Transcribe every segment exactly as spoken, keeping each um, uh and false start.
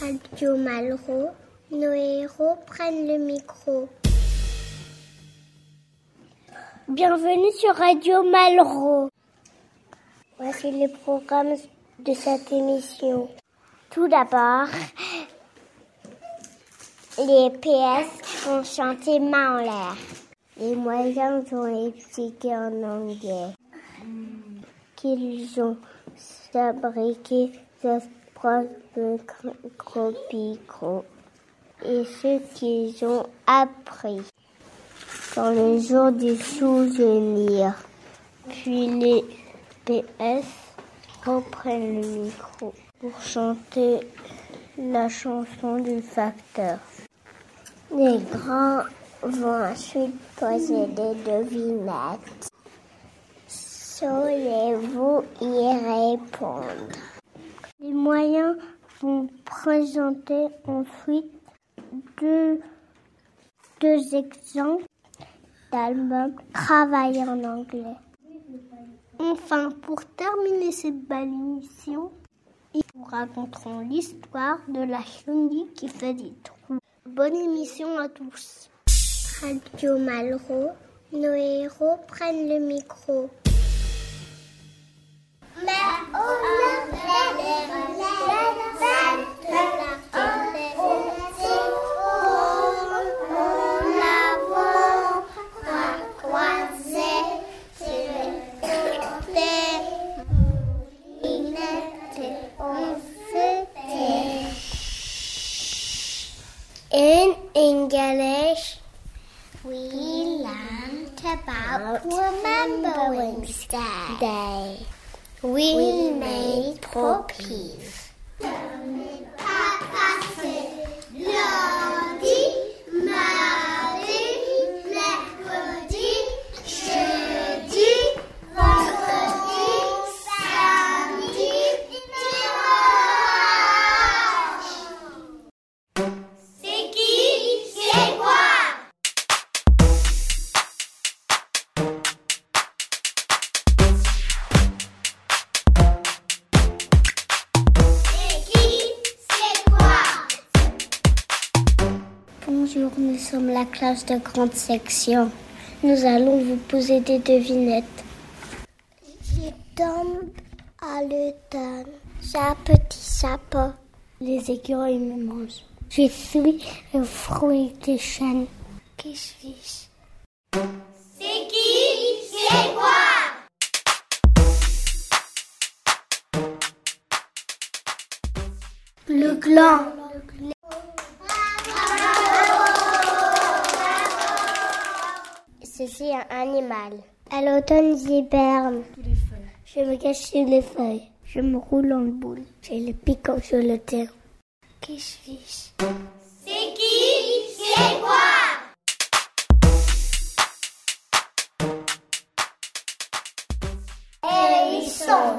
Radio Malraux, nos héros prennent le micro. Bienvenue sur Radio Malraux. Voici les programmes de cette émission. Tout d'abord, les P S vont chanter main en l'air. Les moyens vont expliquer en anglais qu'ils ont fabriqué des de gros micro et ce qu'ils ont appris dans le jour des souvenirs. Puis les P S reprennent le micro pour chanter la chanson du facteur. Les grands vont ensuite poser des devinettes. Saurez-vous y répondre? Les moyens vont présenter ensuite deux, deux exemples d'albums travaillés en anglais. Enfin, pour terminer cette belle émission, ils vous raconteront l'histoire de la chenille qui fait des trous. Bonne émission à tous. Radio Malraux, nos héros prennent le micro. Mais on a In English, we learned about Remembrance Day. We, we made poppies. Lundi, mardi, mercredi, jeudi, vendredi, samedi, dimanche. C'est qui? C'est quoi? Bonjour, nous sommes la classe de grande section. Nous allons vous poser des devinettes. Je tombe à l'automne. J'ai un petit chapeau. Les écureuils me mangent. Je suis le fruit des chênes. Qui suis-je? C'est qui? C'est quoi? Le gland. Ceci est un animal. À l'automne, j'hiberne. Je me cache sous les feuilles. Je me roule en boule. J'ai le piquant sur le terrain. Qui suis-je? C'est qui? C'est quoi? Hérisson.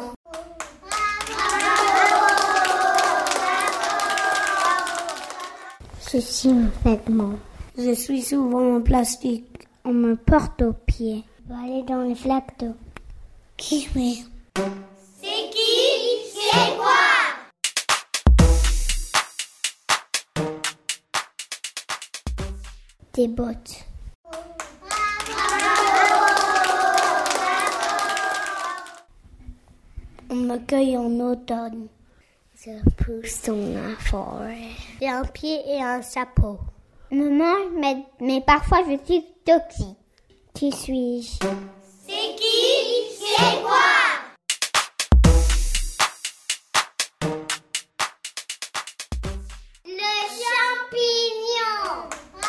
Ceci est un vêtement. Je suis souvent en plastique. On me porte aux pieds. Je vais aller dans les flaques d'eau. Qui suis-je? C'est qui? C'est quoi? Des bottes. On me cueille en automne. Je pousse dans la forêt. J'ai un pied et un chapeau. On me mange, mais, mais parfois je suis toxique. Qui suis-je? C'est qui? C'est quoi? Le champignon.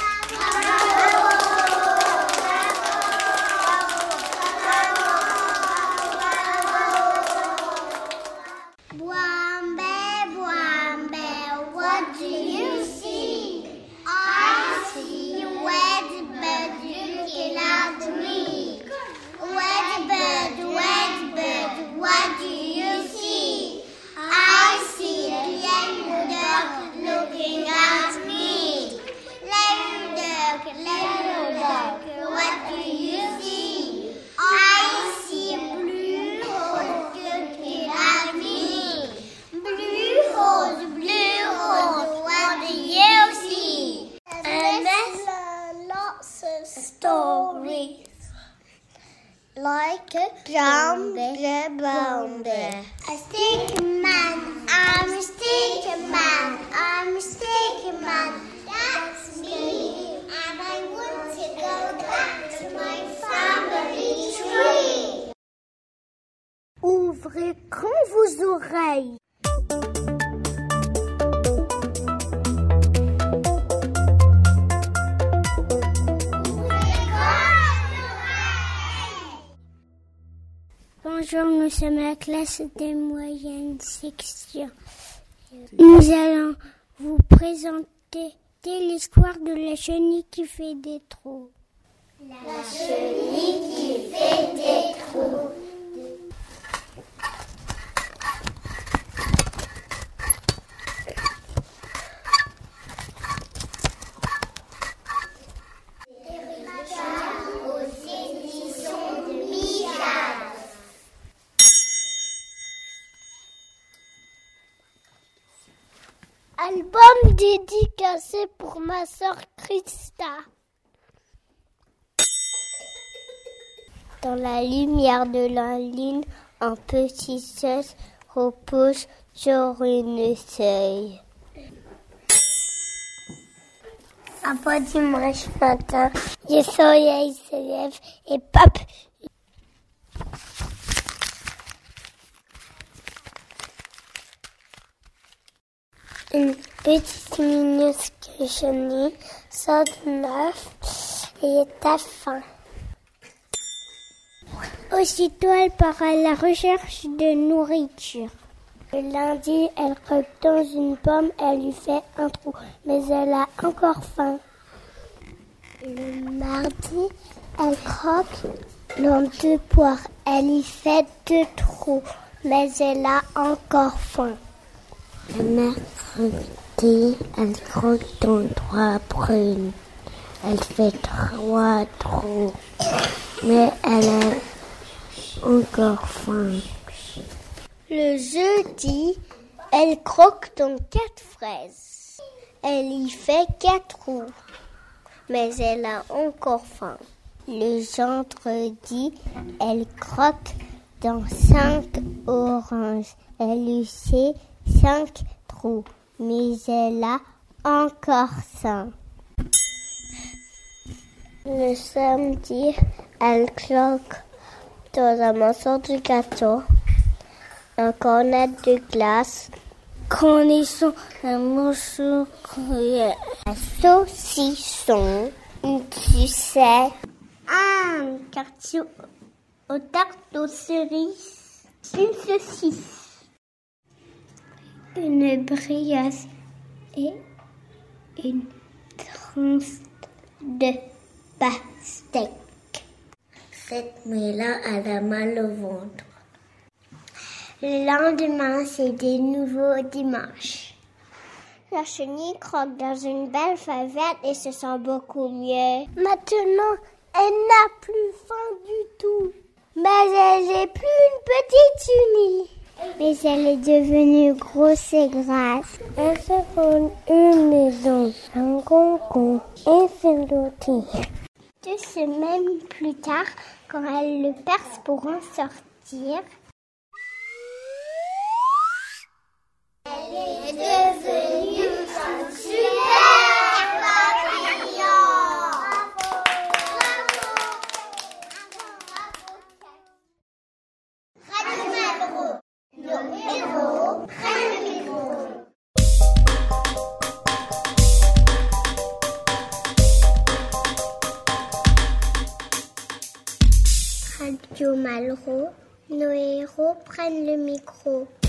Bwambe, bwambe, what do you see? I see a red bird looking at me. Red bird, red oreilles. Bonjour, nous sommes la classe des moyennes sections. Nous allons vous présenter l'histoire de la chenille qui fait des trous. La chenille qui fait des trous. Album dédicacé pour ma sœur Christa. Dans la lumière de la lune, un petit sœur repose sur une feuille. Un beau dimanche matin, le soleil se lève et pop. Une petite minuscule chenille sort de l'œuf et est à faim. Aussitôt, elle part à la recherche de nourriture. Le lundi, elle croque dans une pomme, elle lui fait un trou, mais elle a encore faim. Le mardi, elle croque dans deux poires, elle y fait deux trous, mais elle a encore faim. Le mercredi, elle croque dans trois prunes. Elle fait trois trous, mais elle a encore faim. Le jeudi, elle croque dans quatre fraises. Elle y fait quatre trous, mais elle a encore faim. Le vendredi, elle croque dans cinq oranges. Elle y fait cinq trous, mais elle a encore faim. Le samedi, elle croque dans un morceau de gâteau, un cornet de glace, cornichon, un morceau de un saucisson, une sucette, un quartier aux tartes aux cerises, une saucisse, une brioche et une tranche de pastèque. Cette nuit-là, elle a mal au ventre. Le lendemain, c'est de nouveau dimanche. La chenille croque dans une belle feuille verte et se sent beaucoup mieux. Maintenant, elle n'a plus faim du tout. Mais elle n'est plus une petite chenille. Mais elle est devenue grosse et grasse. Elle se fait une maison, un concombre et une lottie. Deux semaines plus tard, quand elle le perce pour en sortir, elle est devenue un super papillon. Radio Malraux, nos héros prennent le micro. Radio Malraux, nos héros prennent le micro.